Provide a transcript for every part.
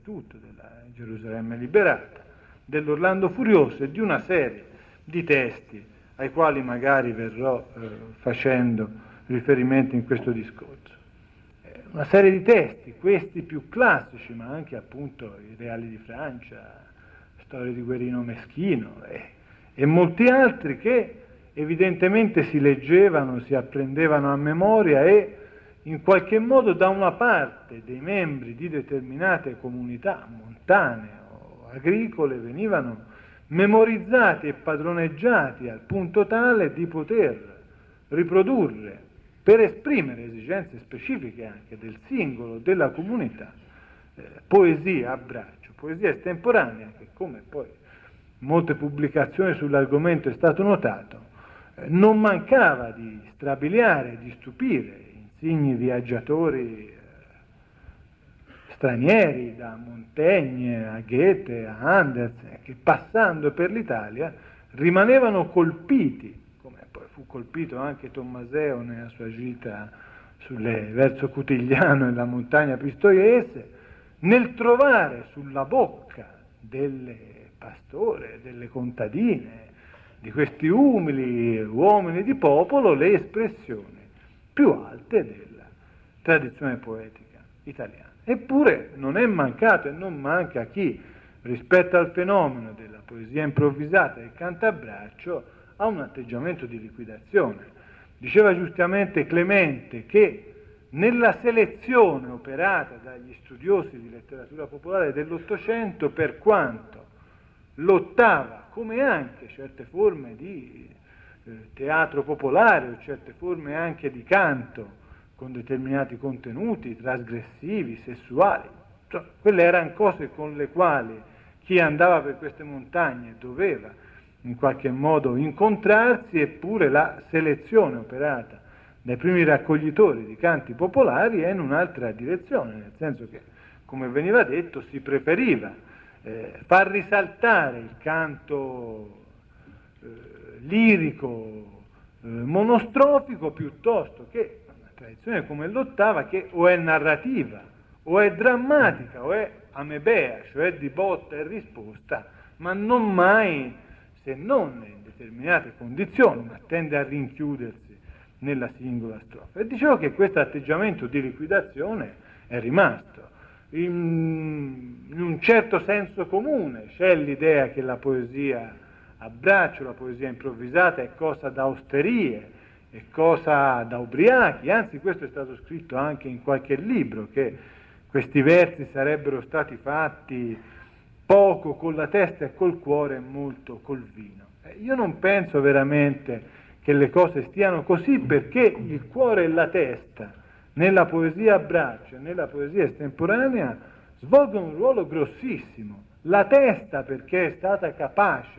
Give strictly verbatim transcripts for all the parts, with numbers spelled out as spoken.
innanzitutto della Gerusalemme liberata, dell'Orlando Furioso e di una serie di testi ai quali magari verrò eh, facendo riferimento in questo discorso. Eh, una serie di testi, questi più classici, ma anche appunto i Reali di Francia, Storia di Guerino Meschino e, e molti altri che evidentemente si leggevano, si apprendevano a memoria e in qualche modo da una parte dei membri di determinate comunità montane o agricole venivano memorizzati e padroneggiati al punto tale di poter riprodurre, per esprimere esigenze specifiche anche del singolo, della comunità, eh, poesia a braccio, poesia estemporanea che, come poi molte pubblicazioni sull'argomento è stato notato, eh, non mancava di strabiliare, di stupire insigni viaggiatori eh, stranieri, da Montaigne a Goethe a Andersen, che passando per l'Italia rimanevano colpiti, come poi fu colpito anche Tommaseo nella sua gita sulle, verso Cutigliano e la montagna pistoiese, nel trovare sulla bocca delle pastore, delle contadine, di questi umili uomini di popolo, le espressioni più alte della tradizione poetica italiana. Eppure non è mancato e non manca chi, rispetto al fenomeno della poesia improvvisata e del cantabraccio, ha un atteggiamento di liquidazione. Diceva giustamente Clemente che nella selezione operata dagli studiosi di letteratura popolare dell'Ottocento, per quanto l'ottava, come anche certe forme di eh, teatro popolare o certe forme anche di canto con determinati contenuti trasgressivi, sessuali, cioè, quelle erano cose con le quali chi andava per queste montagne doveva in qualche modo incontrarsi, eppure la selezione operata dai primi raccoglitori di canti popolari è in un'altra direzione, nel senso che, come veniva detto, si preferiva eh, far risaltare il canto eh, lirico eh, monostrofico piuttosto che una tradizione come l'ottava, che o è narrativa o è drammatica o è amebea, cioè di botta e risposta, ma non mai, se non in determinate condizioni, ma tende a rinchiudersi nella singola strofa. E dicevo che questo atteggiamento di liquidazione è rimasto. In, in un certo senso comune c'è l'idea che la poesia a braccio, la poesia improvvisata è cosa da osterie, è cosa da ubriachi, anzi questo è stato scritto anche in qualche libro, che questi versi sarebbero stati fatti poco con la testa e col cuore e molto col vino. Eh, io non penso veramente che le cose stiano così, perché il cuore e la testa nella poesia a braccio e nella poesia estemporanea svolgono un ruolo grossissimo. La testa perché è stata capace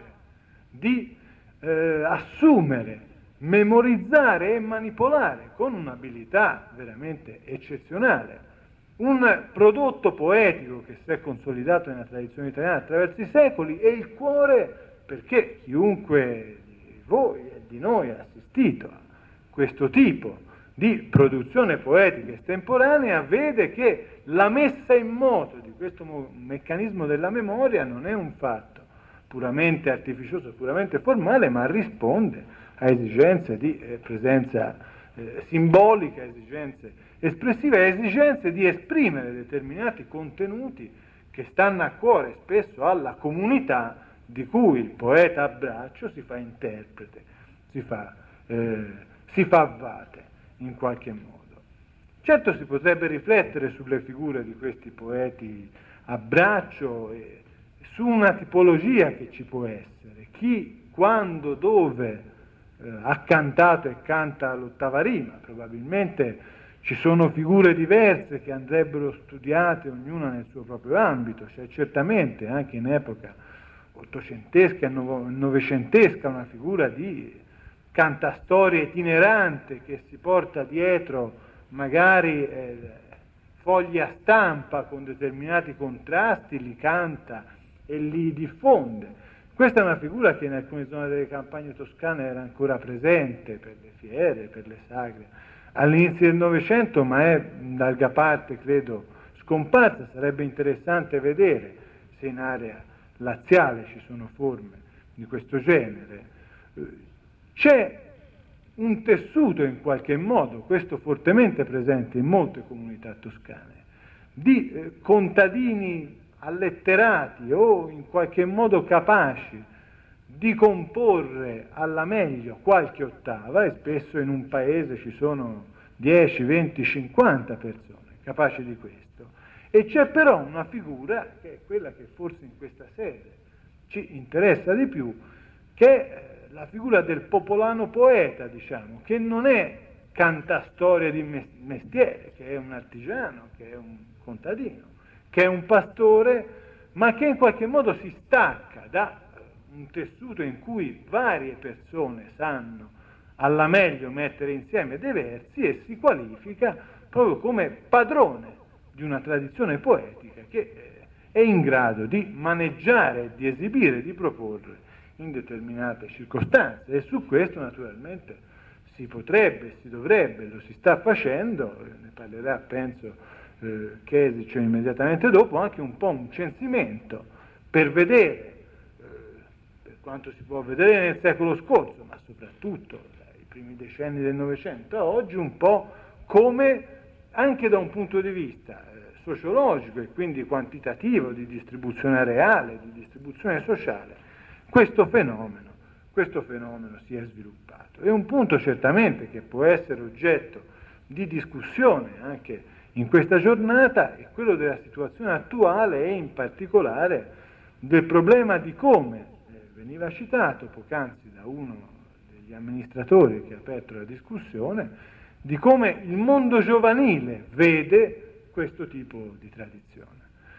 di eh, assumere, memorizzare e manipolare con un'abilità veramente eccezionale un prodotto poetico che si è consolidato nella tradizione italiana attraverso i secoli, e il cuore perché chiunque di voi e di noi ha assistito a questo tipo di produzione poetica estemporanea vede che la messa in moto di questo meccanismo della memoria non è un fatto puramente artificioso, puramente formale, ma risponde a esigenze di eh, presenza eh, simbolica, esigenze espressive, esigenze di esprimere determinati contenuti che stanno a cuore spesso alla comunità di cui il poeta a braccio si fa interprete, si fa, eh, si fa vate in qualche modo. Certo si potrebbe riflettere sulle figure di questi poeti a braccio e su una tipologia che ci può essere, chi, quando, dove eh, ha cantato e canta l'ottava rima. Probabilmente ci sono figure diverse che andrebbero studiate ognuna nel suo proprio ambito. C'è certamente anche in epoca ottocentesca e novecentesca una figura di cantastorie itinerante che si porta dietro magari eh, fogli a stampa con determinati contrasti, li canta e li diffonde. Questa è una figura che in alcune zone delle campagne toscane era ancora presente per le fiere, per le sagre all'inizio del Novecento, ma è in larga parte, credo, scomparsa. Sarebbe interessante vedere se in area laziale ci sono forme di questo genere. C'è un tessuto in qualche modo, questo fortemente presente in molte comunità toscane, di eh, contadini alletterati o in qualche modo capaci di comporre alla meglio qualche ottava, e spesso in un paese ci sono dieci, venti, cinquanta persone capaci di questo. E c'è però una figura, che è quella che forse in questa sede ci interessa di più, che è la figura del popolano poeta, diciamo, che non è cantastoria di mestiere, che è un artigiano, che è un contadino, che è un pastore, ma che in qualche modo si stacca da un tessuto in cui varie persone sanno alla meglio mettere insieme dei versi e si qualifica proprio come padrone di una tradizione poetica che è in grado di maneggiare, di esibire, di proporre in determinate circostanze, e su questo naturalmente si potrebbe, si dovrebbe, lo si sta facendo, ne parlerà penso eh, Chesic immediatamente dopo, anche un po' un censimento per vedere, eh, per quanto si può vedere nel secolo scorso, ma soprattutto dai primi decenni del Novecento a oggi, un po' come anche da un punto di vista eh, sociologico e quindi quantitativo, di distribuzione areale, di distribuzione sociale, questo fenomeno, questo fenomeno si è sviluppato. E un punto certamente che può essere oggetto di discussione anche in questa giornata è quello della situazione attuale e in particolare del problema di come, eh, veniva citato poc'anzi da uno degli amministratori che ha aperto la discussione, di come il mondo giovanile vede questo tipo di tradizione.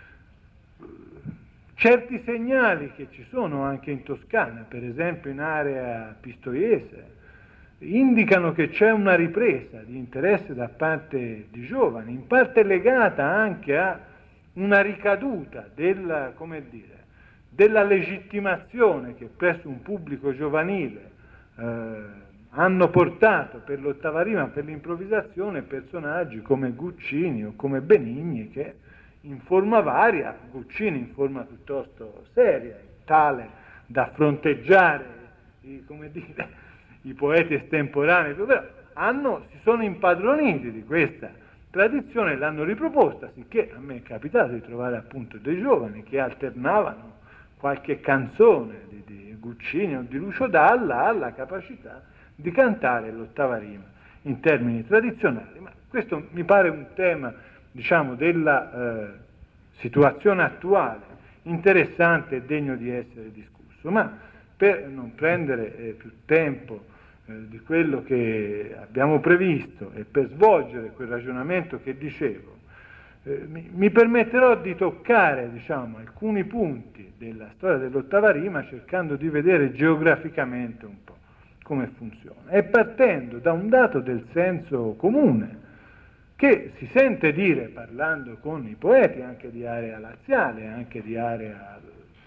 Certi segnali che ci sono anche in Toscana, per esempio in area pistoiese, indicano che c'è una ripresa di interesse da parte di giovani, in parte legata anche a una ricaduta della, come dire, della legittimazione che presso un pubblico giovanile eh, hanno portato per l'ottava rima, per l'improvvisazione, personaggi come Guccini o come Benigni, che in forma varia, Guccini in forma piuttosto seria, tale da fronteggiare i, come dire, i poeti estemporanei, però hanno, si sono impadroniti di questa tradizione e l'hanno riproposta, sicché a me è capitato di trovare appunto dei giovani che alternavano qualche canzone di, di Guccini o di Lucio Dalla alla capacità di cantare l'ottava rima in termini tradizionali. Ma questo mi pare un tema, diciamo, della eh, situazione attuale interessante e degno di essere discusso. Ma per non prendere eh, più tempo eh, di quello che abbiamo previsto e per svolgere quel ragionamento che dicevo, eh, mi, mi permetterò di toccare, diciamo, alcuni punti della storia dell'ottava rima, cercando di vedere geograficamente un po' come funziona, e partendo da un dato del senso comune, che si sente dire, parlando con i poeti anche di area laziale, anche di area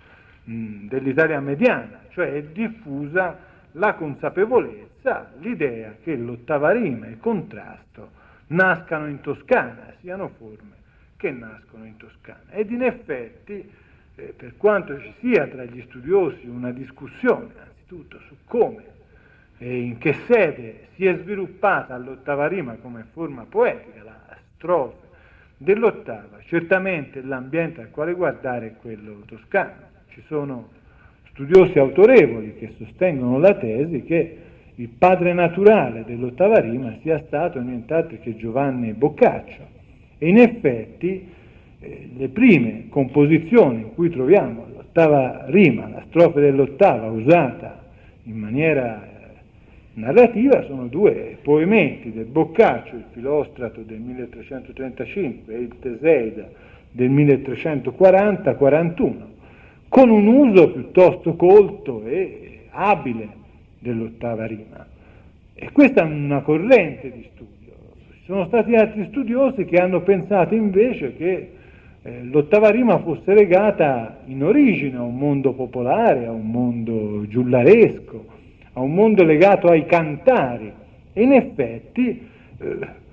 mh, dell'Italia mediana, cioè è diffusa la consapevolezza, l'idea che l'ottava rima e il contrasto nascano in Toscana, siano forme che nascono in Toscana. Ed in effetti, eh, per quanto ci sia tra gli studiosi una discussione, anzitutto su come e in che sede si è sviluppata l'ottava rima come forma poetica, la strofa dell'ottava, certamente l'ambiente al quale guardare è quello toscano. Ci sono studiosi autorevoli che sostengono la tesi che il padre naturale dell'ottava rima sia stato nient'altro che Giovanni Boccaccio, e in effetti eh, le prime composizioni in cui troviamo l'ottava rima, la strofa dell'ottava usata in maniera narrativa, sono due poemetti del Boccaccio, il Filostrato del milletrecentotrentacinque e il Teseida del milletrecentoquaranta quarantuno, con un uso piuttosto colto e abile dell'ottava rima. E questa è una corrente di studio. Ci sono stati altri studiosi che hanno pensato invece che eh, l'ottava rima fosse legata in origine a un mondo popolare, a un mondo giullaresco, a un mondo legato ai cantari, e in effetti eh,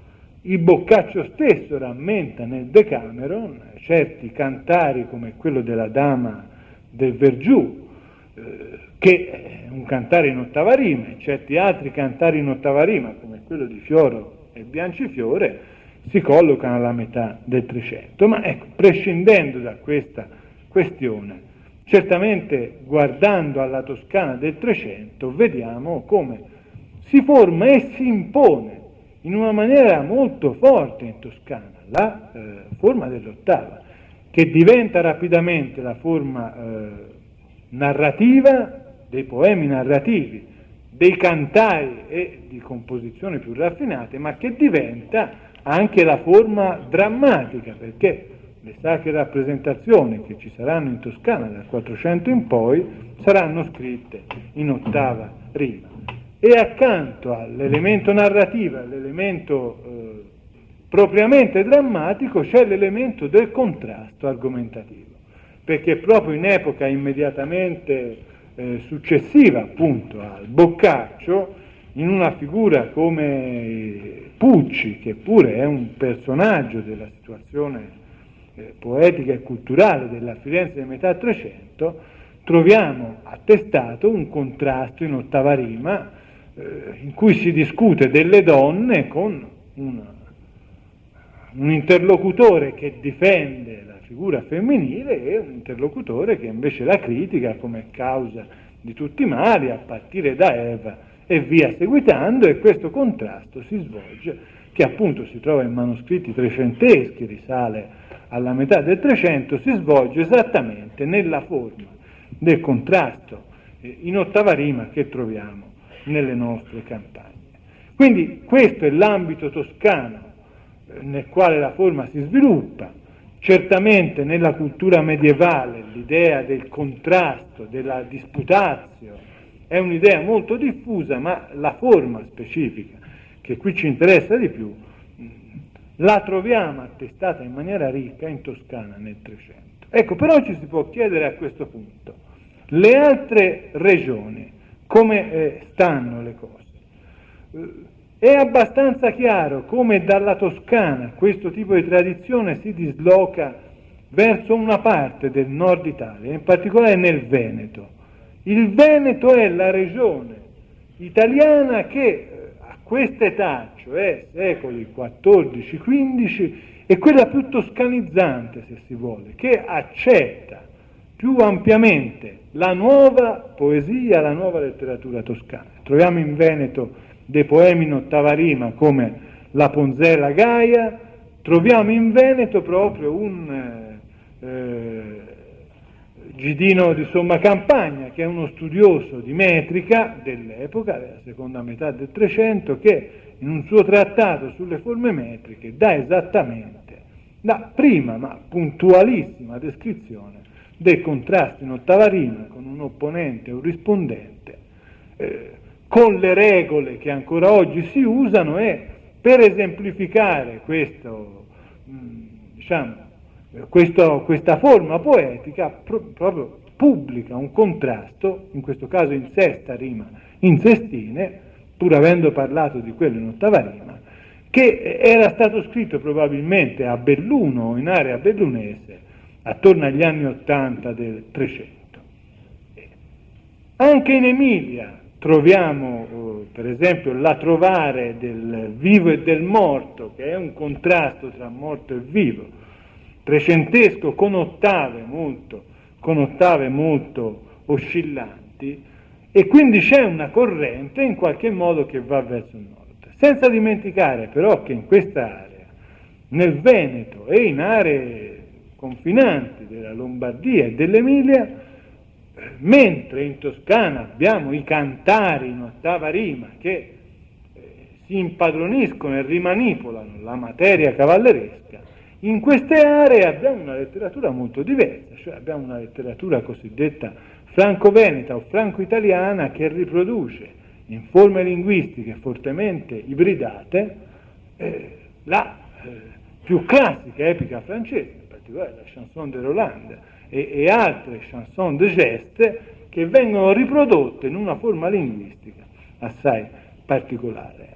il Boccaccio stesso rammenta nel Decameron certi cantari come quello della Dama del Vergiù, eh, che è un cantare in ottava rima, e certi altri cantari in ottava rima come quello di Fioro e Biancifiore si collocano alla metà del Trecento. Ma ecco, prescindendo da questa questione, certamente guardando alla Toscana del Trecento vediamo come si forma e si impone in una maniera molto forte in Toscana la eh, forma dell'ottava, che diventa rapidamente la forma eh, narrativa dei poemi narrativi, dei cantari e di composizioni più raffinate, ma che diventa anche la forma drammatica, perché le sacre rappresentazioni che ci saranno in Toscana dal quattrocento in poi saranno scritte in ottava rima. E accanto all'elemento narrativo, all'elemento eh, propriamente drammatico, c'è l'elemento del contrasto argomentativo, perché proprio in epoca immediatamente eh, successiva appunto al Boccaccio, in una figura come Pucci, che pure è un personaggio della situazione eh, poetica e culturale della Firenze di metà Trecento, troviamo attestato un contrasto in ottava rima eh, in cui si discute delle donne con una, un interlocutore che difende la figura femminile e un interlocutore che invece la critica come causa di tutti i mali, a partire da Eva e via seguitando, e questo contrasto si svolge, che appunto si trova in manoscritti trecenteschi, risale alla metà del Trecento, si svolge esattamente nella forma del contrasto in ottava rima che troviamo nelle nostre campagne. Quindi questo è l'ambito toscano nel quale la forma si sviluppa. Certamente nella cultura medievale l'idea del contrasto, della disputatio, è un'idea molto diffusa, ma la forma specifica che qui ci interessa di più la troviamo attestata in maniera ricca in Toscana nel Trecento. Ecco, però ci si può chiedere a questo punto, le altre regioni come eh, stanno le cose? È abbastanza chiaro come dalla Toscana questo tipo di tradizione si disloca verso una parte del nord Italia, in particolare nel Veneto. Il Veneto è la regione italiana che a quest'età, cioè secoli quattordici quindici, è quella più toscanizzante, se si vuole, che accetta più ampiamente la nuova poesia, la nuova letteratura toscana. Troviamo in Veneto dei poemi in ottava rima come La Ponzella Gaia, troviamo in Veneto proprio un eh, Gidino di Somma Campagna, che è uno studioso di metrica dell'epoca, della seconda metà del Trecento, che in un suo trattato sulle forme metriche dà esattamente la prima ma puntualissima descrizione del contrasto in ottava rima con un opponente e un rispondente, eh, con le regole che ancora oggi si usano, e per esemplificare questo, diciamo, questo, questa forma poetica pro, proprio pubblica un contrasto, in questo caso in sesta rima, in sestine, pur avendo parlato di quello in ottava rima, che era stato scritto probabilmente a Belluno o in area bellunese attorno agli anni ottanta del Trecento. Anche in Emilia troviamo per esempio la Trovare del vivo e del morto, che è un contrasto tra morto e vivo, trecentesco con ottave molto, con ottave molto oscillanti, e quindi c'è una corrente in qualche modo che va verso il nord. Senza dimenticare però che in questa area, nel Veneto e in aree confinanti della Lombardia e dell'Emilia, mentre in Toscana abbiamo i cantari in ottava rima che eh, si impadroniscono e rimanipolano la materia cavalleresca, in queste aree abbiamo una letteratura molto diversa, cioè abbiamo una letteratura cosiddetta franco-veneta o franco-italiana che riproduce in forme linguistiche fortemente ibridate eh, la eh, più classica epica francese, in particolare la chanson de Roland e, e altre chanson de geste che vengono riprodotte in una forma linguistica assai particolare.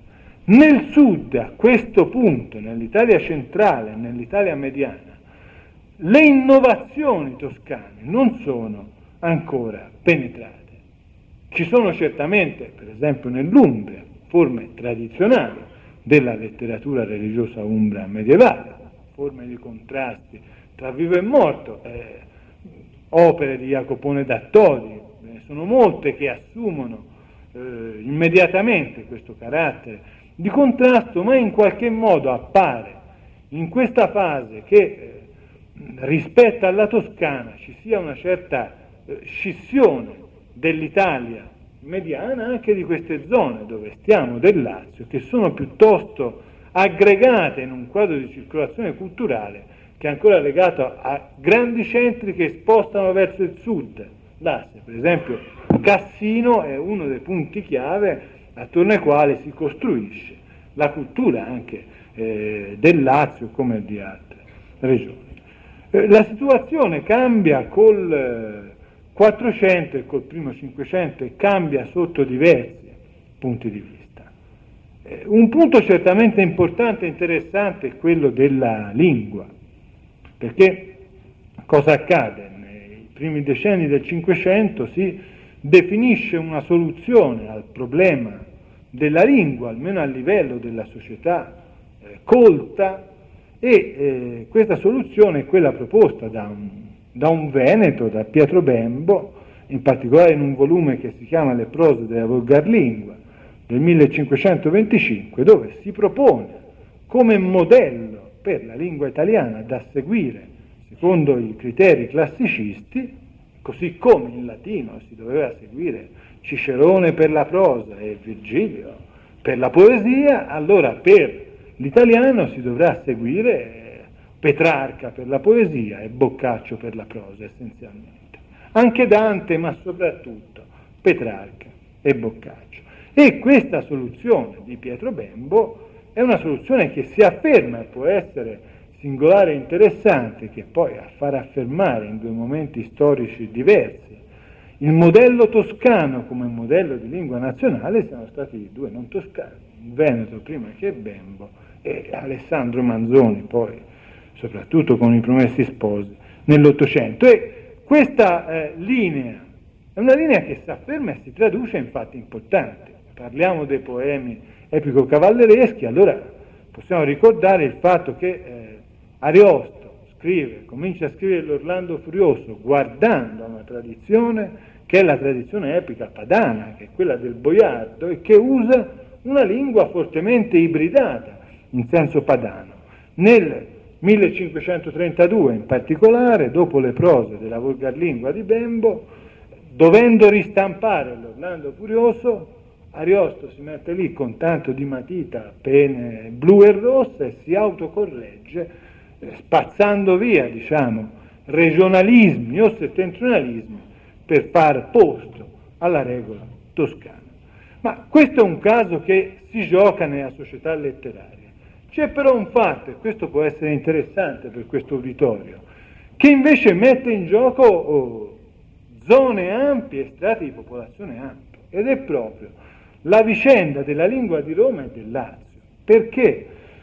Nel sud, a questo punto, nell'Italia centrale, nell'Italia mediana, le innovazioni toscane non sono ancora penetrate. Ci sono certamente, per esempio nell'Umbria, forme tradizionali della letteratura religiosa umbra medievale, forme di contrasti tra vivo e morto, eh, opere di Jacopone da Todi, ve ne sono molte che assumono eh, immediatamente questo carattere di contrasto, ma in qualche modo appare in questa fase che eh, rispetto alla Toscana ci sia una certa eh, scissione dell'Italia mediana, anche di queste zone dove stiamo del Lazio, che sono piuttosto aggregate in un quadro di circolazione culturale che è ancora legato a grandi centri che spostano verso il sud. L'asse, per esempio, Cassino è uno dei punti chiave attorno ai quali si costruisce la cultura anche eh, del Lazio come di altre regioni. Eh, la situazione cambia col eh, quattrocento e col primo Cinquecento e cambia sotto diversi punti di vista. Eh, un punto certamente importante e interessante è quello della lingua, perché cosa accade? Nei primi decenni del Cinquecento si definisce una soluzione al problema della lingua, almeno a livello della società eh, colta, e eh, questa soluzione è quella proposta da un, da un veneto, da Pietro Bembo, in particolare in un volume che si chiama Le prose della volgarlingua del millecinquecentoventicinque, dove si propone come modello per la lingua italiana da seguire secondo i criteri classicisti, così come in latino si doveva seguire Cicerone per la prosa e Virgilio per la poesia, allora per l'italiano si dovrà seguire Petrarca per la poesia e Boccaccio per la prosa, essenzialmente. Anche Dante, ma soprattutto Petrarca e Boccaccio. E questa soluzione di Pietro Bembo è una soluzione che si afferma e può essere singolare e interessante, che poi a far affermare in due momenti storici diversi il modello toscano come modello di lingua nazionale siano stati i due non toscani, il Veneto prima che Bembo e Alessandro Manzoni, poi soprattutto con i Promessi Sposi nell'Ottocento. E questa eh, linea è una linea che si afferma e si traduce in fatti importanti. Parliamo dei poemi epico-cavallereschi, allora possiamo ricordare il fatto che eh, Ariosto scrive, comincia a scrivere l'Orlando Furioso guardando a una tradizione che è la tradizione epica padana, che è quella del boiardo, e che usa una lingua fortemente ibridata in senso padano. Nel millecinquecentotrentadue in particolare, dopo le prose della volgarlingua di Bembo, dovendo ristampare l'Orlando Furioso, Ariosto si mette lì con tanto di matita, pene blu e rosse, e si autocorregge, eh, spazzando via, diciamo, regionalismi o settentrionalismi per far posto alla regola toscana. Ma questo è un caso che si gioca nella società letteraria. C'è però un fatto, e questo può essere interessante per questo uditorio, che invece mette in gioco oh, zone ampie, strati di popolazione ampie, ed è proprio la vicenda della lingua di Roma e del Lazio, perché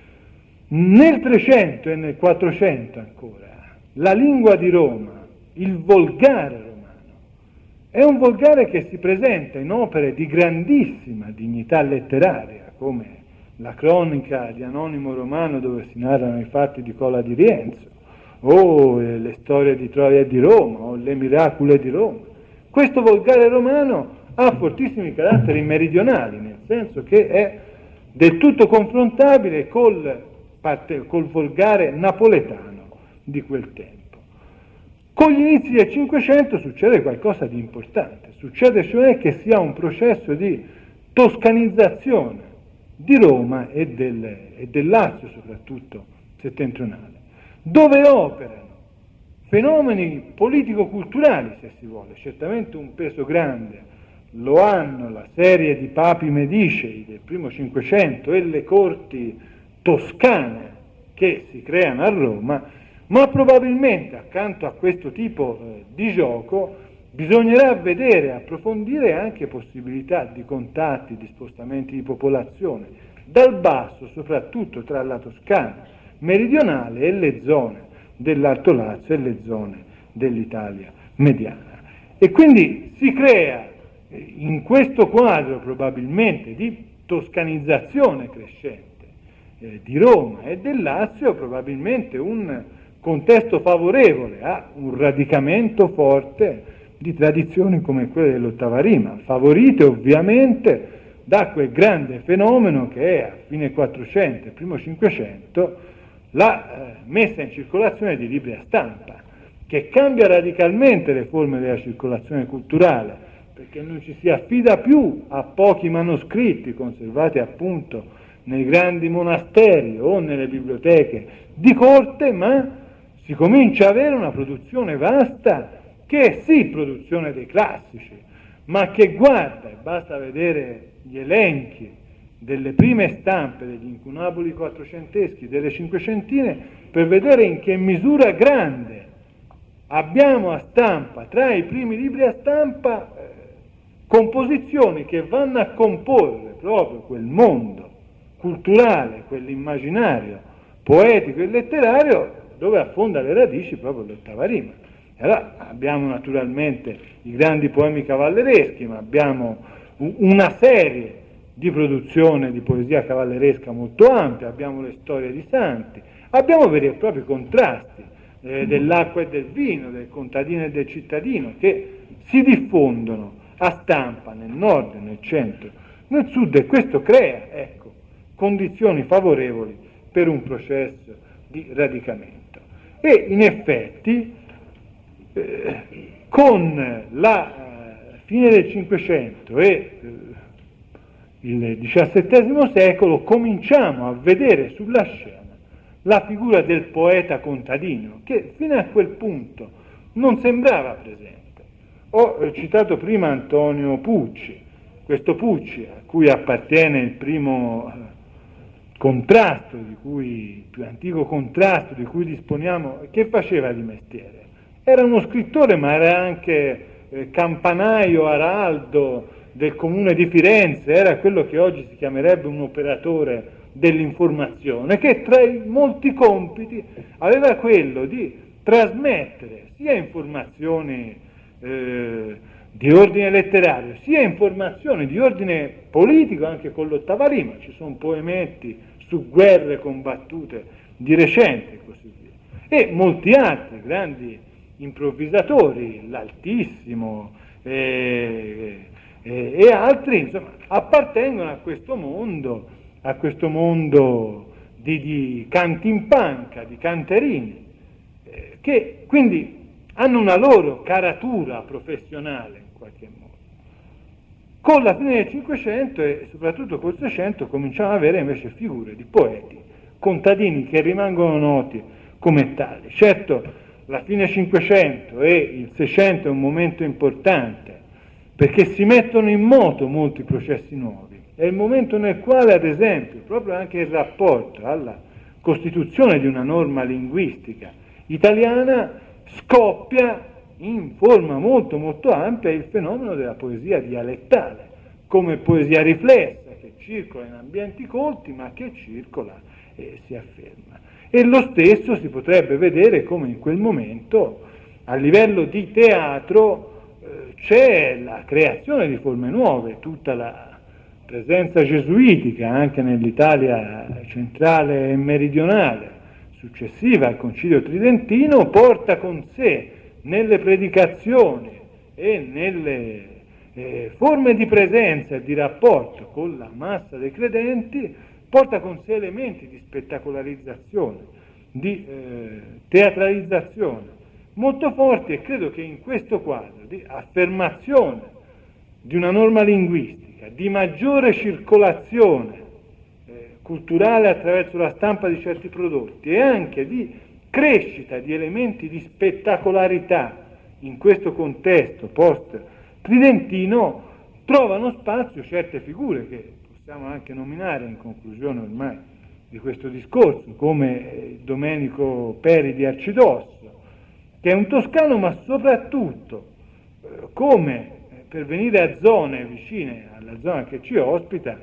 nel trecento e nel quattrocento ancora la lingua di Roma, il volgare romano, è un volgare che si presenta in opere di grandissima dignità letteraria, come la cronica di Anonimo Romano dove si narrano i fatti di Cola di Rienzo, o eh, le storie di Troia e di Roma, o le miracole di Roma. Questo volgare romano ha fortissimi caratteri meridionali, nel senso che è del tutto confrontabile col, parte, col volgare napoletano di quel tempo. Con gli inizi del Cinquecento succede qualcosa di importante, succede cioè che si ha un processo di toscanizzazione di Roma e del, e del Lazio, soprattutto settentrionale, dove operano fenomeni politico-culturali, se si vuole, certamente un peso grande lo hanno la serie di papi medicei del primo Cinquecento e le corti toscane che si creano a Roma, ma probabilmente accanto a questo tipo eh, di gioco bisognerà vedere, approfondire anche possibilità di contatti, di spostamenti di popolazione dal basso, soprattutto tra la Toscana meridionale e le zone dell'Alto Lazio e le zone dell'Italia mediana. E quindi si crea in questo quadro probabilmente di toscanizzazione crescente eh, di Roma e del Lazio probabilmente un contesto favorevole a un radicamento forte di tradizioni come quelle dell'ottava rima, favorite ovviamente da quel grande fenomeno che è a fine quattrocento e primo cinquecento la eh, messa in circolazione di libri a stampa, che cambia radicalmente le forme della circolazione culturale, perché non ci si affida più a pochi manoscritti conservati appunto nei grandi monasteri o nelle biblioteche di corte, ma si comincia ad avere una produzione vasta che è sì produzione dei classici, ma che guarda, e basta vedere gli elenchi delle prime stampe degli incunaboli quattrocenteschi, delle cinquecentine, per vedere in che misura grande abbiamo a stampa, tra i primi libri a stampa, eh, composizioni che vanno a comporre proprio quel mondo culturale, quell'immaginario poetico e letterario dove affonda le radici proprio l'ottava rima. E allora abbiamo naturalmente i grandi poemi cavallereschi, ma abbiamo una serie di produzione di poesia cavalleresca molto ampia, abbiamo le storie di santi, abbiamo veri e propri contrasti eh, dell'acqua e del vino, del contadino e del cittadino, che si diffondono a stampa nel nord, nel centro, nel sud, e questo crea, ecco, condizioni favorevoli per un processo di radicamento. E in effetti eh, con la eh, fine del Cinquecento e eh, il diciassettesimo secolo cominciamo a vedere sulla scena la figura del poeta contadino, che fino a quel punto non sembrava presente. Ho eh, citato prima Antonio Pucci, questo Pucci a cui appartiene il primo eh, contrasto, di cui, il più antico contrasto di cui disponiamo, che faceva di mestiere. Era uno scrittore, ma era anche eh, campanaio, araldo del comune di Firenze, era quello che oggi si chiamerebbe un operatore dell'informazione, che tra i molti compiti aveva quello di trasmettere sia informazioni eh, di ordine letterario, sia informazioni di ordine politico, anche con l'ottava rima, ci sono poemetti su guerre combattute di recente e così via, e molti altri grandi improvvisatori, l'Altissimo eh, eh, e altri, insomma, appartengono a questo mondo, a questo mondo di, di canti in panca, di canterini, eh, che quindi hanno una loro caratura professionale in qualche modo. Con la fine del Cinquecento e soprattutto col Seicento cominciamo ad avere invece figure di poeti contadini che rimangono noti come tali. Certo, la fine Cinquecento e il Seicento è un momento importante perché si mettono in moto molti processi nuovi. È il momento nel quale, ad esempio, proprio anche in rapporto alla costituzione di una norma linguistica italiana, scoppia in forma molto molto ampia il fenomeno della poesia dialettale, come poesia riflessa, che circola in ambienti colti, ma che circola e si afferma. E lo stesso si potrebbe vedere come in quel momento, a livello di teatro, eh, c'è la creazione di forme nuove, tutta la presenza gesuitica anche nell'Italia centrale e meridionale, successiva al Concilio Tridentino, porta con sé nelle predicazioni e nelle eh, forme di presenza e di rapporto con la massa dei credenti, porta con sé elementi di spettacolarizzazione, di eh, teatralizzazione molto forti, e credo che in questo quadro di affermazione di una norma linguistica, di maggiore circolazione culturale attraverso la stampa di certi prodotti e anche di crescita di elementi di spettacolarità in questo contesto post-tridentino, trovano spazio certe figure che possiamo anche nominare in conclusione ormai di questo discorso, come Domenico Peri di Arcidosso, che è un toscano, ma soprattutto come, per venire a zone vicine alla zona che ci ospita,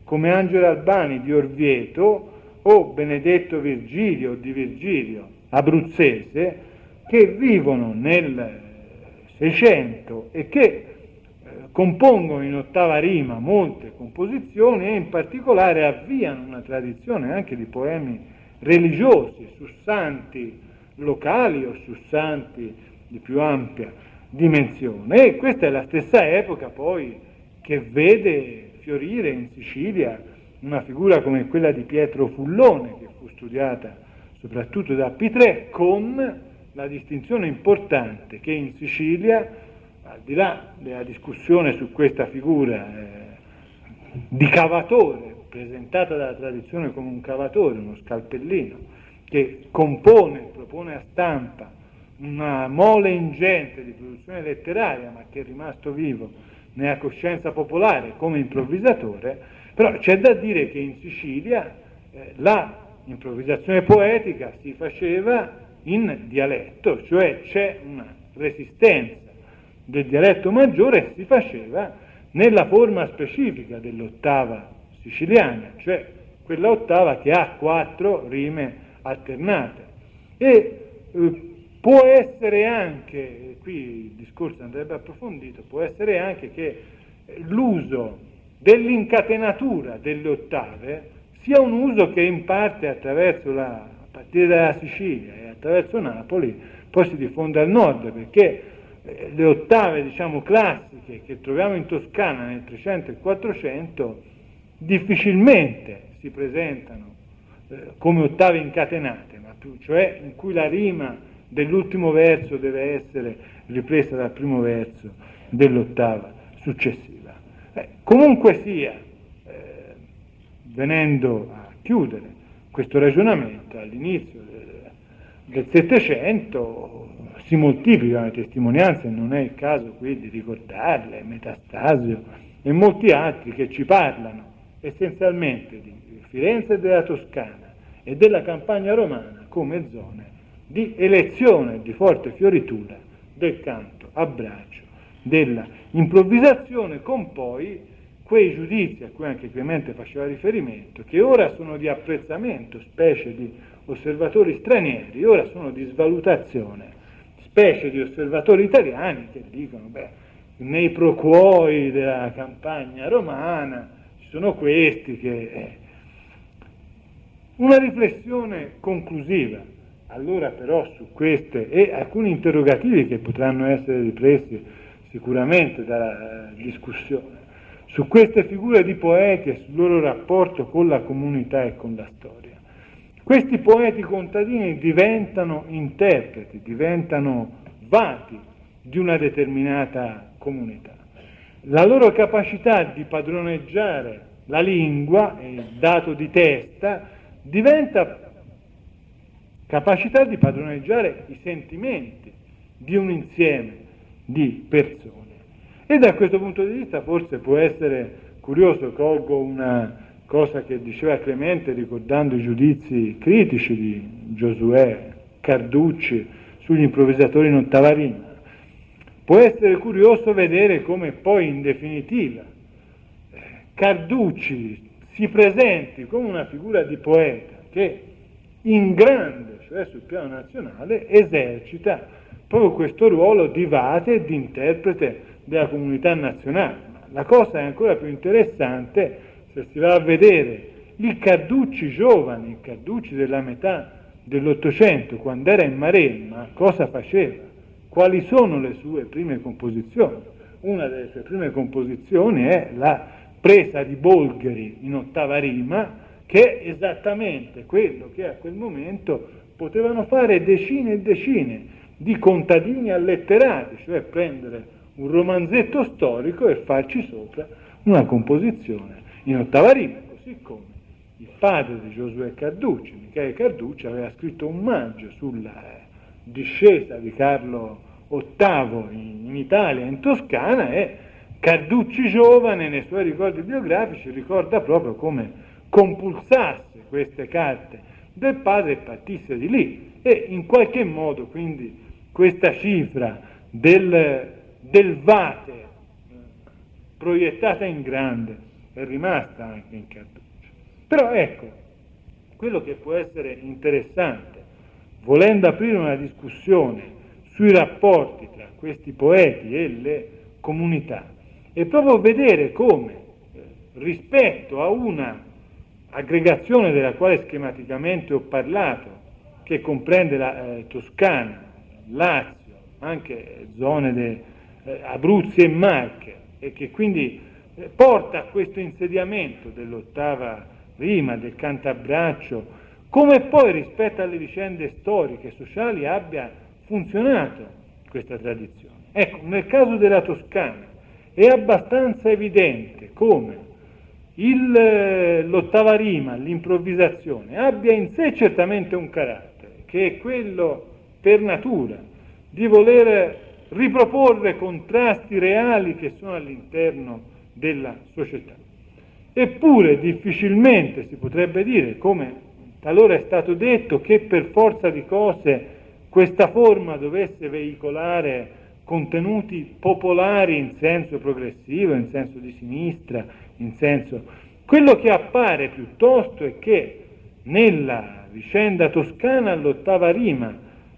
come Angelo Albani di Orvieto o Benedetto Virgilio di Virgilio, abruzzese, che vivono nel Seicento e che eh, compongono in ottava rima molte composizioni e in particolare avviano una tradizione anche di poemi religiosi su santi locali o su santi di più ampia dimensione. E questa è la stessa epoca poi che vede fiorire in Sicilia una figura come quella di Pietro Fullone, che fu studiata soprattutto da Pitrè, con la distinzione importante che in Sicilia, al di là della discussione su questa figura eh, di cavatore, presentata dalla tradizione come un cavatore, uno scalpellino, che compone, propone a stampa una mole ingente di produzione letteraria, ma che è rimasto vivo nella coscienza popolare come improvvisatore, però c'è da dire che in Sicilia eh, la improvvisazione poetica si faceva in dialetto, cioè c'è una resistenza del dialetto maggiore e si faceva nella forma specifica dell'ottava siciliana, cioè quella ottava che ha quattro rime alternate. E eh, può essere anche, qui il discorso andrebbe approfondito, può essere anche che l'uso dell'incatenatura delle ottave sia un uso che in parte attraverso la, a partire dalla Sicilia e attraverso Napoli poi si diffonde al nord, perché eh, le ottave diciamo classiche che troviamo in Toscana nel trecento e quattrocento difficilmente si presentano eh, come ottave incatenate, ma più, cioè in cui la rima dell'ultimo verso deve essere ripresa dal primo verso dell'ottava successiva. Eh, comunque sia, eh, venendo a chiudere questo ragionamento, all'inizio del Settecento si moltiplicano le testimonianze, non è il caso qui di ricordarle, Metastasio e molti altri che ci parlano essenzialmente di Firenze e della Toscana e della campagna romana come zone di elezione, di forte fioritura del canto a braccio, della improvvisazione, con poi quei giudizi a cui anche Clemente faceva riferimento, che ora sono di apprezzamento, specie di osservatori stranieri, ora sono di svalutazione, specie di osservatori italiani che dicono, beh, nei procuoi della campagna romana ci sono questi che... Eh. Una riflessione conclusiva, allora però su queste e alcuni interrogativi che potranno essere ripresi sicuramente dalla discussione, su queste figure di poeti e sul loro rapporto con la comunità e con la storia. Questi poeti contadini diventano interpreti, diventano vati di una determinata comunità. La loro capacità di padroneggiare la lingua, il dato di testa, diventa capacità di padroneggiare i sentimenti di un insieme di persone. E da questo punto di vista forse può essere curioso, colgo una cosa che diceva Clemente ricordando i giudizi critici di Giosuè Carducci sugli improvvisatori in ottava rima. Può essere curioso vedere come poi in definitiva Carducci si presenti come una figura di poeta che in grande, cioè sul piano nazionale, esercita proprio questo ruolo di vate e di interprete della comunità nazionale. Ma la cosa è ancora più interessante se si va a vedere il Carducci giovane, il Carducci della metà dell'Ottocento, quando era in Maremma, cosa faceva? Quali sono le sue prime composizioni? Una delle sue prime composizioni è la presa di Bolgheri in ottava rima, che è esattamente quello che a quel momento potevano fare decine e decine di contadini alletterati, cioè prendere un romanzetto storico e farci sopra una composizione in ottava rima, così come il padre di Giosuè Carducci, Michele Carducci, aveva scritto un maggio sulla discesa di Carlo ottavo in, in Italia, in Toscana, e Carducci giovane nei suoi ricordi biografici ricorda proprio come compulsasse queste carte del padre e partisse di lì, e in qualche modo quindi questa cifra del, del vate proiettata in grande è rimasta anche in cartoccio. Però ecco, quello che può essere interessante, volendo aprire una discussione sui rapporti tra questi poeti e le comunità, è proprio vedere come eh, rispetto a una aggregazione della quale schematicamente ho parlato, che comprende la eh, Toscana, Lazio, anche zone di eh, Abruzzi e Marche, e che quindi eh, porta a questo insediamento dell'ottava rima, del cantabraccio, come poi rispetto alle vicende storiche e sociali abbia funzionato questa tradizione. Ecco, nel caso della Toscana è abbastanza evidente come il, l'ottava rima, l'improvvisazione, abbia in sé certamente un carattere, che è quello per natura di voler riproporre contrasti reali che sono all'interno della società. Eppure difficilmente si potrebbe dire, come talora è stato detto, che per forza di cose questa forma dovesse veicolare contenuti popolari in senso progressivo, in senso di sinistra, in senso... Quello che appare piuttosto è che nella vicenda toscana l'ottava rima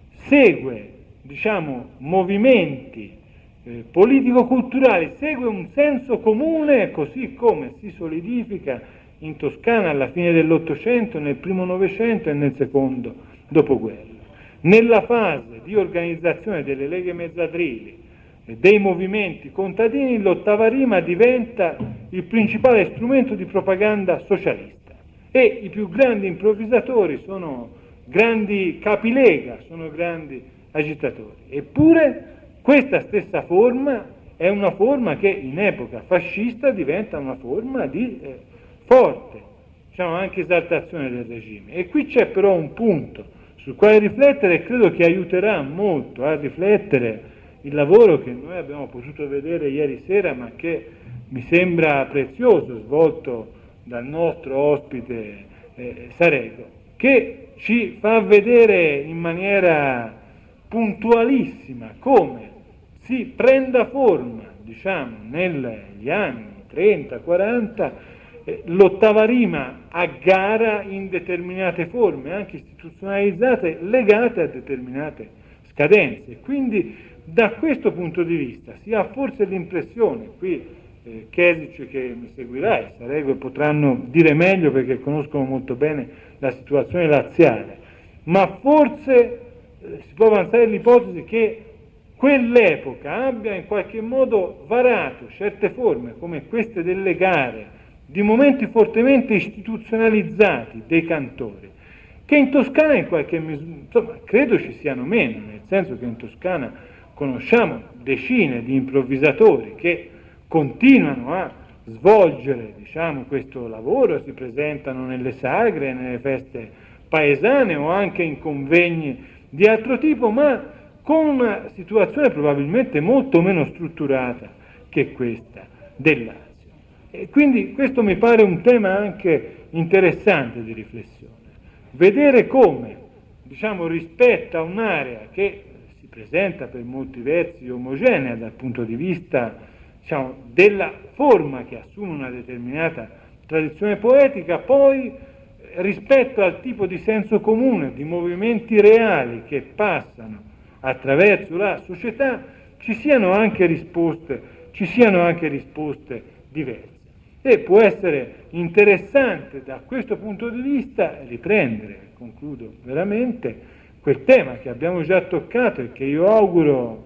segue, diciamo, movimenti eh, politico-culturali, segue un senso comune, così come si solidifica in Toscana alla fine dell'Ottocento, nel primo Novecento e nel secondo dopoguerra. Nella fase di organizzazione delle leghe mezzadrili e dei movimenti contadini, l'ottava rima diventa il principale strumento di propaganda socialista e i più grandi improvvisatori sono grandi capilega, sono grandi agitatori. Eppure questa stessa forma è una forma che in epoca fascista diventa una forma di eh, forte, diciamo anche esaltazione del regime. E qui c'è però un punto sul quale riflettere e credo che aiuterà molto a riflettere il lavoro che noi abbiamo potuto vedere ieri sera, ma che mi sembra prezioso, svolto dal nostro ospite eh, Sarego, che ci fa vedere in maniera puntualissima come si prenda forma, diciamo, negli anni trenta quaranta, l'ottava rima a gara in determinate forme, anche istituzionalizzate, legate a determinate scadenze. Quindi da questo punto di vista si ha forse l'impressione, qui eh, Chesic che mi seguirà e Sarego potranno dire meglio perché conoscono molto bene la situazione laziale, ma forse eh, si può avanzare l'ipotesi che quell'epoca abbia in qualche modo varato certe forme come queste delle gare, di momenti fortemente istituzionalizzati dei cantori, che in Toscana in qualche misura, insomma, credo ci siano meno, nel senso che in Toscana conosciamo decine di improvvisatori che continuano a svolgere, diciamo, questo lavoro, si presentano nelle sagre, nelle feste paesane o anche in convegni di altro tipo, ma con una situazione probabilmente molto meno strutturata che questa della E quindi questo mi pare un tema anche interessante di riflessione. Vedere come, diciamo, rispetto a un'area che si presenta per molti versi omogenea dal punto di vista, diciamo, della forma che assume una determinata tradizione poetica, poi rispetto al tipo di senso comune, di movimenti reali che passano attraverso la società, ci siano anche risposte, ci siano anche risposte diverse. E può essere interessante da questo punto di vista riprendere, concludo veramente, quel tema che abbiamo già toccato e che io auguro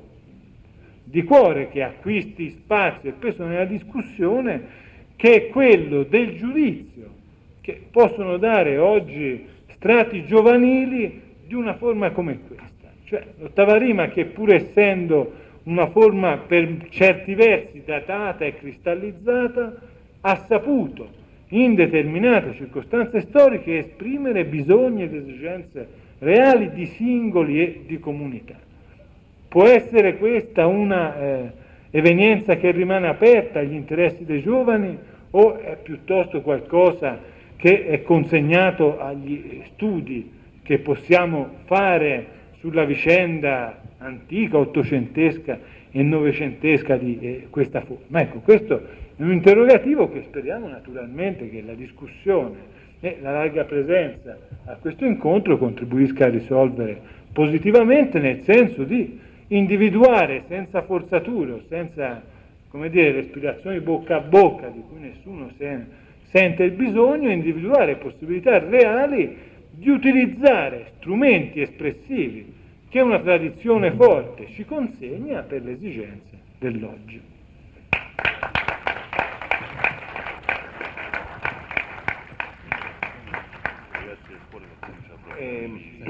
di cuore che acquisti spazio e peso nella discussione, che è quello del giudizio che possono dare oggi strati giovanili di una forma come questa. Cioè l'ottava rima, che pur essendo una forma per certi versi datata e cristallizzata, ha saputo in determinate circostanze storiche esprimere bisogni ed esigenze reali di singoli e di comunità. Può essere questa una eh, evenienza che rimane aperta agli interessi dei giovani o è piuttosto qualcosa che è consegnato agli studi che possiamo fare sulla vicenda antica, ottocentesca e novecentesca di eh, questa forma? Ecco, questo È un interrogativo che speriamo naturalmente che la discussione e la larga presenza a questo incontro contribuisca a risolvere positivamente, nel senso di individuare senza forzature o senza, come dire, respirazioni bocca a bocca di cui nessuno se, sente il bisogno, individuare possibilità reali di utilizzare strumenti espressivi che una tradizione forte ci consegna per le esigenze dell'oggi. Eh,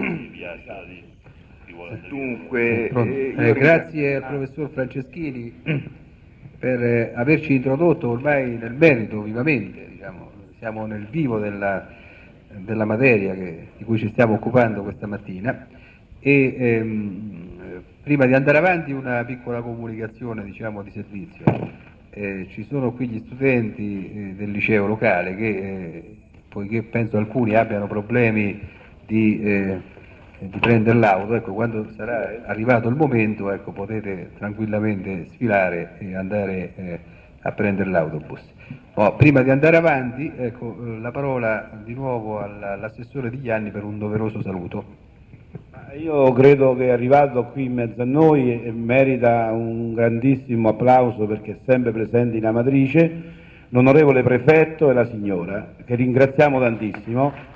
dunque, eh, eh, grazie al professor Franceschini per eh, averci introdotto ormai nel merito vivamente, diciamo, siamo nel vivo della, della materia che, di cui ci stiamo occupando questa mattina e ehm, prima di andare avanti una piccola comunicazione, diciamo, di servizio. Eh, ci sono qui gli studenti eh, del liceo locale che, eh, poiché penso alcuni abbiano problemi di, eh, di prendere l'auto, ecco, quando sarà arrivato il momento, ecco, potete tranquillamente sfilare e andare eh, a prendere l'autobus. Oh, prima di andare avanti, ecco, la parola di nuovo all'assessore Di Gianni per un doveroso saluto. Io credo che è arrivato qui in mezzo a noi e merita un grandissimo applauso perché è sempre presente in Amatrice l'onorevole prefetto e la signora, che ringraziamo tantissimo.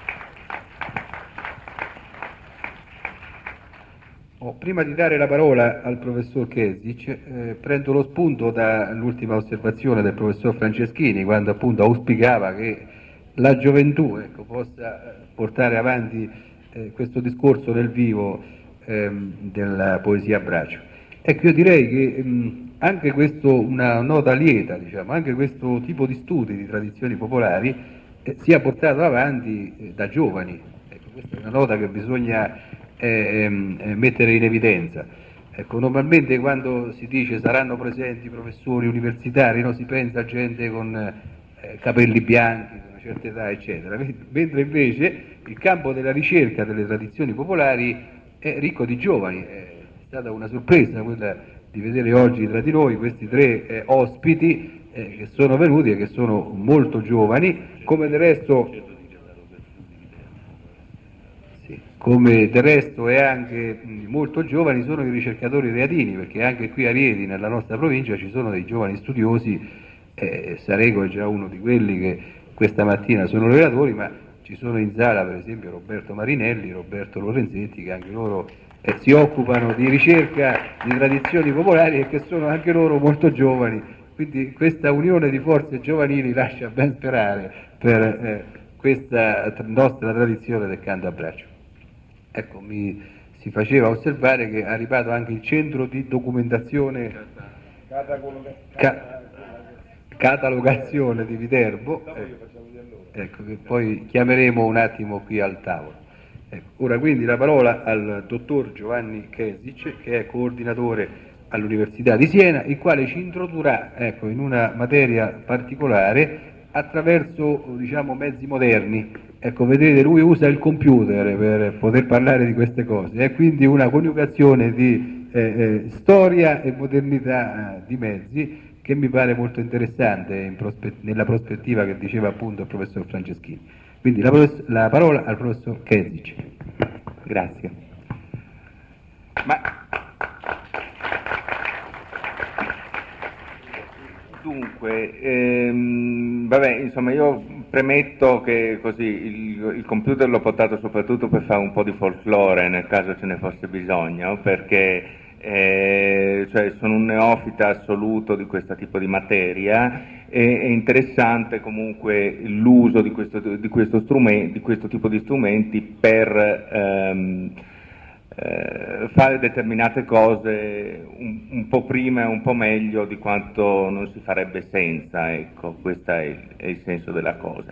Oh, prima di dare la parola al professor Kesic, eh, prendo lo spunto dall'ultima osservazione del professor Franceschini, quando appunto auspicava che la gioventù, ecco, possa portare avanti eh, questo discorso nel vivo ehm, della poesia a braccio. Ecco, io direi che mh, anche questo, una nota lieta, diciamo, anche questo tipo di studi di tradizioni popolari eh, sia portato avanti eh, da giovani. Ecco, questa è una nota che bisogna Eh, eh, mettere in evidenza. Ecco, normalmente quando si dice saranno presenti professori universitari, no, si pensa a gente con eh, capelli bianchi, di una certa età, eccetera, mentre invece il campo della ricerca delle tradizioni popolari è ricco di giovani. È stata una sorpresa quella di vedere oggi tra di noi questi tre eh, ospiti eh, che sono venuti e che sono molto giovani, come del resto Come del resto è anche molto giovani sono i ricercatori reatini, perché anche qui a Rieti, nella nostra provincia, ci sono dei giovani studiosi, eh, Sarego è già uno di quelli che questa mattina sono relatori, ma ci sono in sala per esempio Roberto Marinelli, Roberto Lorenzetti, che anche loro eh, si occupano di ricerca di tradizioni popolari e che sono anche loro molto giovani, quindi questa unione di forze giovanili lascia ben sperare per eh, questa nostra tradizione del canto a braccio. Ecco, mi si faceva osservare che è arrivato anche il centro di documentazione, ca, catalogazione di Viterbo, ecco, ecco, che poi chiameremo un attimo qui al tavolo. Ecco, ora quindi la parola al dottor Giovanni Kesic, che è coordinatore all'Università di Siena, il quale ci introdurrà, ecco, in una materia particolare attraverso, diciamo, mezzi moderni. Ecco, vedete, lui usa il computer per poter parlare di queste cose, è quindi una coniugazione di eh, eh, storia e modernità eh, di mezzi che mi pare molto interessante in prospe- nella prospettiva che diceva appunto il professor Franceschini. Quindi la, profess- la parola al professor Kesic. Grazie. Ma... Dunque, ehm, vabbè, insomma, io premetto che così il, il computer l'ho portato soprattutto per fare un po' di folklore nel caso ce ne fosse bisogno, perché eh, cioè sono un neofita assoluto di questo tipo di materia e è interessante comunque l'uso di questo, di questo, strumento, di questo tipo di strumenti per ehm, Eh, fare determinate cose un, un po' prima e un po' meglio di quanto non si farebbe senza, ecco, questo è il, è il senso della cosa.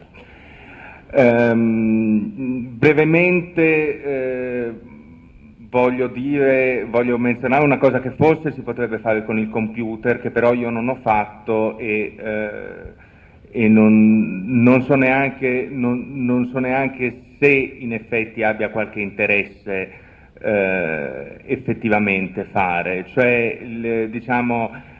Ehm, brevemente eh, voglio dire, voglio menzionare una cosa che forse si potrebbe fare con il computer, che però io non ho fatto e, eh, e non, non so neanche, non, non so neanche se in effetti abbia qualche interesse Eh, effettivamente fare, cioè il, diciamo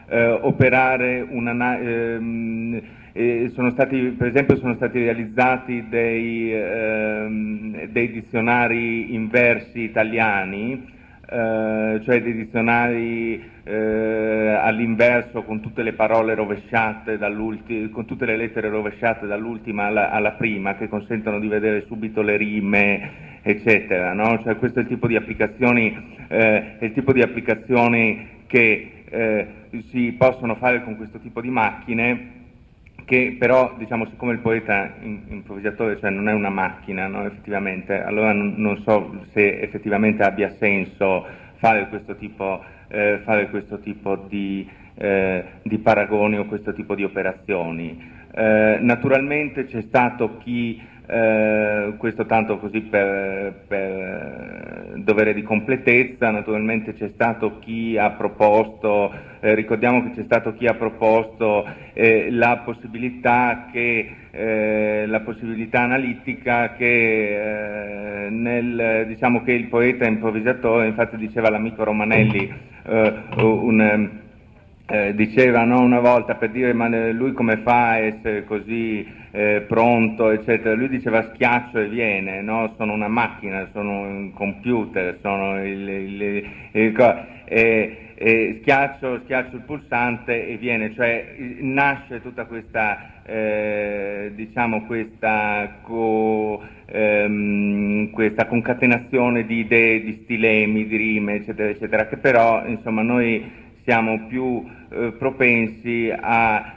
eh, operare una... Ehm, E sono stati, per esempio, sono stati realizzati dei, ehm, dei dizionari inversi italiani, eh, cioè dei dizionari eh, all'inverso con tutte le parole rovesciate, con tutte le lettere rovesciate dall'ultima alla, alla prima, che consentono di vedere subito le rime, eccetera, no? Cioè questo è il tipo di applicazioni, eh, è il tipo di applicazioni che eh, si possono fare con questo tipo di macchine, che però, diciamo, siccome il poeta improvvisatore, cioè non è una macchina, no, effettivamente, allora non, non so se effettivamente abbia senso fare questo tipo, eh, fare questo tipo di, eh, di paragoni o questo tipo di operazioni. Eh, naturalmente c'è stato chi, eh, questo tanto così per, per dovere di completezza, naturalmente c'è stato chi ha proposto, eh, ricordiamo che c'è stato chi ha proposto eh, la possibilità che eh, la possibilità analitica che eh, nel, diciamo che il poeta improvvisatore, infatti diceva l'amico Romanelli, eh, un Eh, diceva, no, una volta, per dire ma lui come fa a essere così eh, pronto, eccetera, lui diceva schiaccio e viene, no? Sono una macchina, sono un computer, sono il, il, il, il e, e schiaccio, schiaccio il pulsante e viene, cioè nasce tutta questa eh, diciamo questa, co, ehm, questa concatenazione di idee, di stilemi, di rime, eccetera, eccetera, che però insomma noi siamo più eh, propensi a,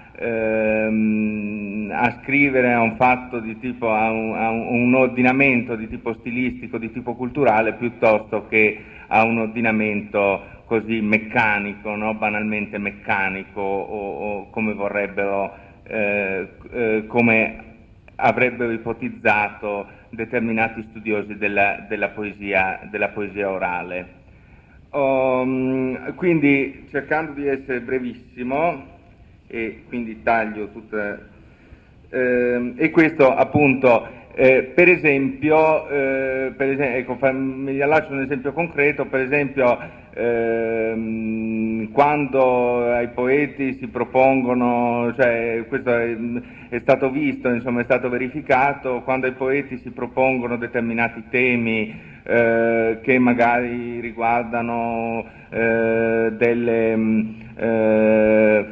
ehm, a scrivere a un fatto di tipo, a un, a un ordinamento di tipo stilistico, di tipo culturale, piuttosto che a un ordinamento così meccanico, no? Banalmente meccanico, o, o come vorrebbero, eh, eh, come avrebbero ipotizzato determinati studiosi della, della poesia, della poesia orale. Um, quindi cercando di essere brevissimo e quindi taglio tutte eh, e questo appunto eh, per esempio, eh, per esempio ecco, mi allaccio un esempio concreto, per esempio ehm, quando ai poeti si propongono, cioè questo è, è stato visto, insomma è stato verificato, quando ai poeti si propongono determinati temi Eh, che magari riguardano eh, delle, eh,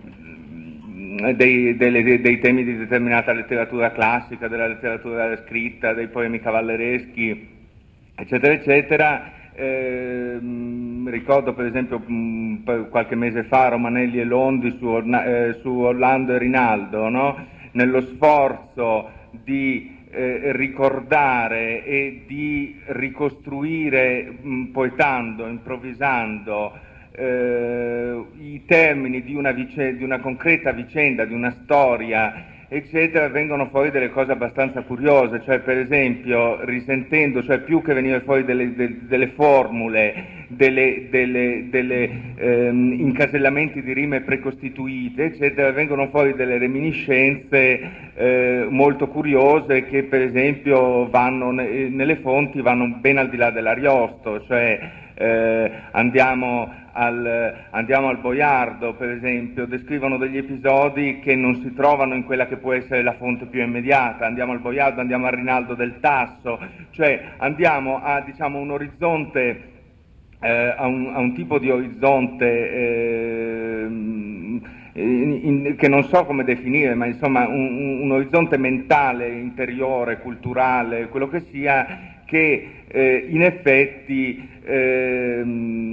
dei, delle, dei temi di determinata letteratura classica, della letteratura scritta, dei poemi cavallereschi, eccetera, eccetera. Eh, ricordo per esempio mh, qualche mese fa Romanelli e Londi su, Orna, eh, su Orlando e Rinaldo, no? Nello sforzo di Eh, ricordare e di ricostruire, mh, poetando, improvvisando, eh, i termini di una, vice- di una concreta vicenda, di una storia, eccetera, vengono fuori delle cose abbastanza curiose, cioè per esempio risentendo, cioè più che venire fuori delle, de- delle formule, delle, delle, delle ehm, incasellamenti di rime precostituite, eccetera, vengono fuori delle reminiscenze eh, molto curiose che per esempio vanno ne- nelle fonti, vanno ben al di là dell'Ariosto, cioè eh, andiamo Al, andiamo al Boiardo, per esempio, descrivono degli episodi che non si trovano in quella che può essere la fonte più immediata, andiamo al Boiardo, andiamo al Rinaldo del Tasso, cioè andiamo a, diciamo, un orizzonte, eh, a, un, a un tipo di orizzonte eh, in, in, che non so come definire, ma insomma un, un orizzonte mentale, interiore, culturale, quello che sia, che eh, in effetti eh,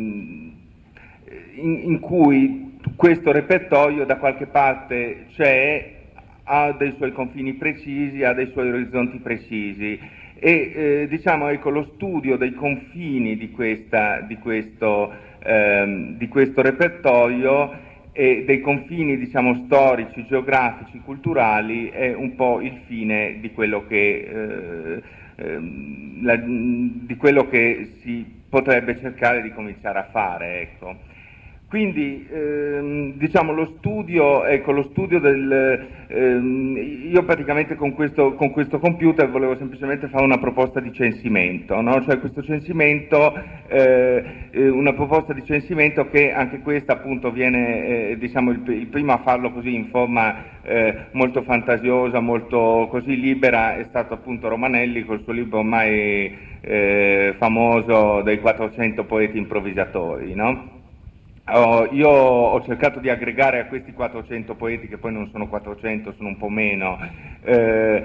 In, in cui questo repertorio da qualche parte c'è, ha dei suoi confini precisi, ha dei suoi orizzonti precisi e eh, diciamo ecco lo studio dei confini di, questa, di, questo, ehm, di questo repertorio e dei confini diciamo storici, geografici, culturali è un po' il fine di quello che, eh, ehm, la, di quello che si potrebbe cercare di cominciare a fare, ecco. Quindi ehm, diciamo lo studio, ecco, lo studio del, ehm, io praticamente con questo, con questo computer volevo semplicemente fare una proposta di censimento, no? Cioè questo censimento, eh, una proposta di censimento che anche questa appunto viene, eh, diciamo il, il primo a farlo così in forma eh, molto fantasiosa, molto così libera è stato appunto Romanelli col suo libro ormai eh, famoso dei quattrocento poeti improvvisatori, no? Oh, io ho cercato di aggregare a questi quattrocento poeti, che poi non sono quattrocento, sono un po' meno, eh,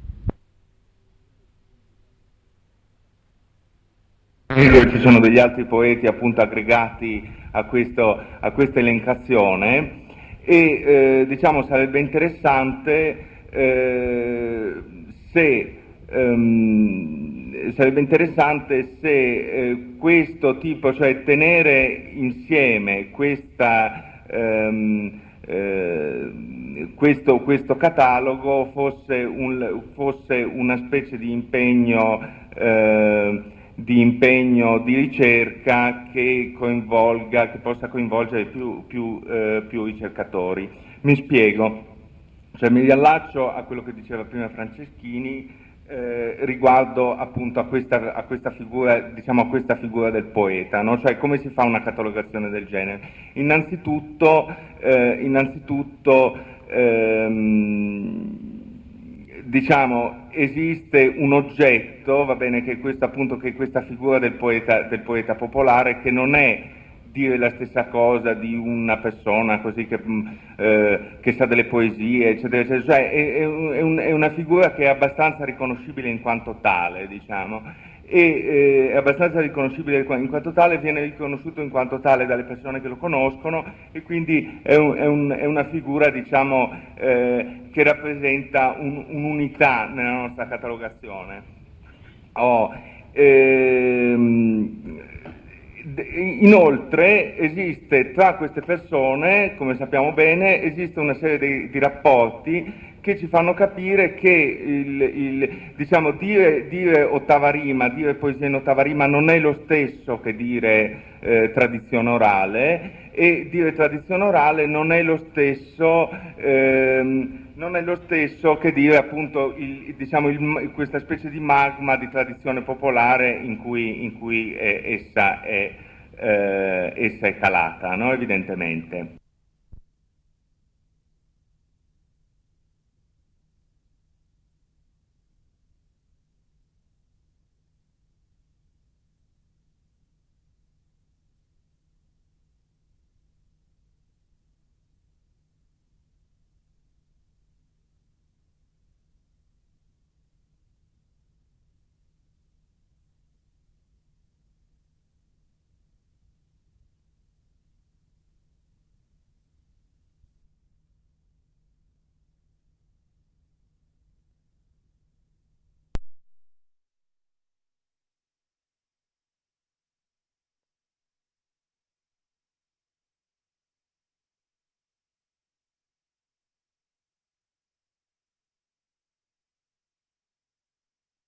ci sono degli altri poeti appunto aggregati a, questo, a questa elencazione e eh, diciamo sarebbe interessante eh, se... Um, sarebbe interessante se eh, questo tipo, cioè tenere insieme questa, ehm, eh, questo, questo catalogo fosse, un, fosse una specie di impegno, eh, di impegno di ricerca che coinvolga, che possa coinvolgere più, più, eh, più ricercatori. Mi spiego, cioè mi riallaccio a quello che diceva prima Franceschini, Eh, riguardo appunto a questa, a questa figura, diciamo a questa figura del poeta, no? Cioè come si fa una catalogazione del genere? Innanzitutto, eh, innanzitutto ehm, diciamo esiste un oggetto, va bene, che è questa, appunto, che è questa figura del poeta, del poeta popolare, che non è dire la stessa cosa di una persona così che, eh, che sa delle poesie, eccetera, eccetera. Cioè è, è, un, è una figura che è abbastanza riconoscibile in quanto tale, diciamo, e eh, è abbastanza riconoscibile in quanto tale, viene riconosciuto in quanto tale dalle persone che lo conoscono e quindi è, un, è, un, è una figura, diciamo, eh, che rappresenta un, un'unità nella nostra catalogazione. Oh, ehm, Inoltre esiste tra queste persone, come sappiamo bene, esiste una serie di, di rapporti che ci fanno capire che il, il, diciamo, dire, dire ottava rima, dire poesia in ottava rima non è lo stesso che dire eh, tradizione orale, e dire tradizione orale non è lo stesso ehm, non è lo stesso che dire appunto il, diciamo, il, questa specie di magma di tradizione popolare in cui, in cui è, essa, è, eh, essa è calata, no? Evidentemente.